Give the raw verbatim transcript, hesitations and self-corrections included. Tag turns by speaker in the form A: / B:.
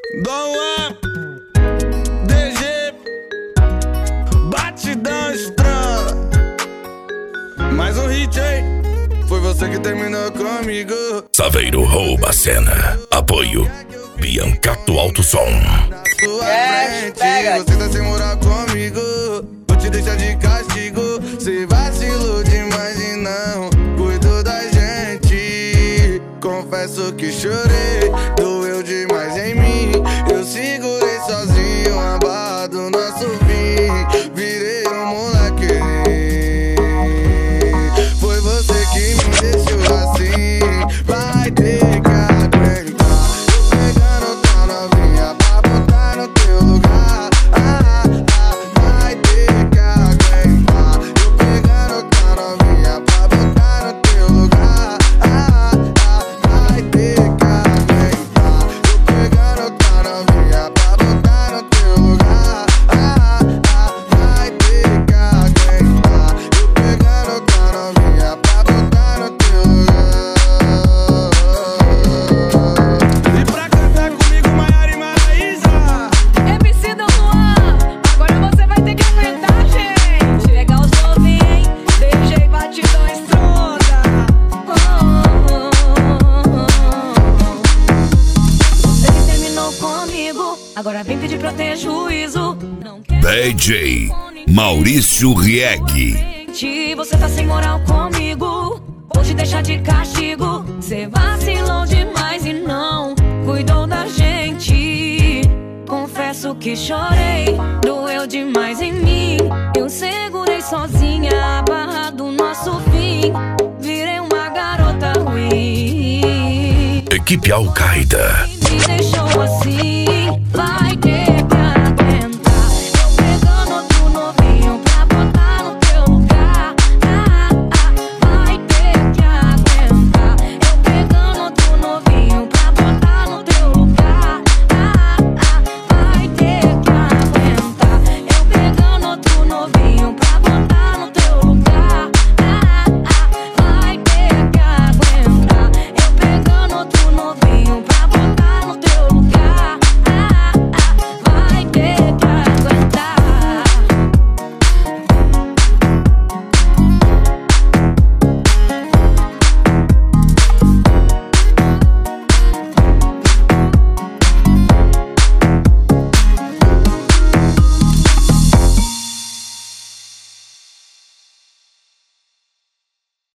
A: Dom Juan, D G, batidão estrada. Mais um hit, hein? Foi você que terminou comigo.
B: Saveiro rouba a cena. Apoio Biancato Alto Som.
A: É, pega. Você tá sem moral comigo, vou te deixar de castigo. Cê vacilou demais e não cuidou da gente. Confesso que chorei, doeu demais em mim. Eu segurei sozinho a barra do nosso fim. Virei um moleque. Foi você que me deixou assim. Vai ter que aguentar. Pegando tua novinha pra botar no teu lugar. Ah, ah, vai ter que aguentar. Eu pegando tua novinha pra botar no teu lugar. Ah, ah, vai ter que aguentar. Eu pegando tua novinha pra botar no teu lugar. Ah, ah, vai ter que aguentar. Eu pegando tua novinha pra botar no teu lugar. E pra cantar comigo, Maiara e Maraísa.
C: M C Dom Juan, agora você vai ter que aguentar, gente. Pegar os novinhos, D J batidão estronda. Oh, oh, oh, oh. Você que terminou comigo, agora vem pedir pra eu ter juízo. Não quero
B: D J Maurício Rieg.
C: gente, você tá sem moral comigo, vou te deixar de castigo. Cê vacilou demais e não cuidou da gente. Confesso que chorei, doeu demais em mim. Eu segurei sozinha a barra do nosso fim. Virei uma garota ruim.
B: Equipe Al-Qaeda.
C: Me deixou assim.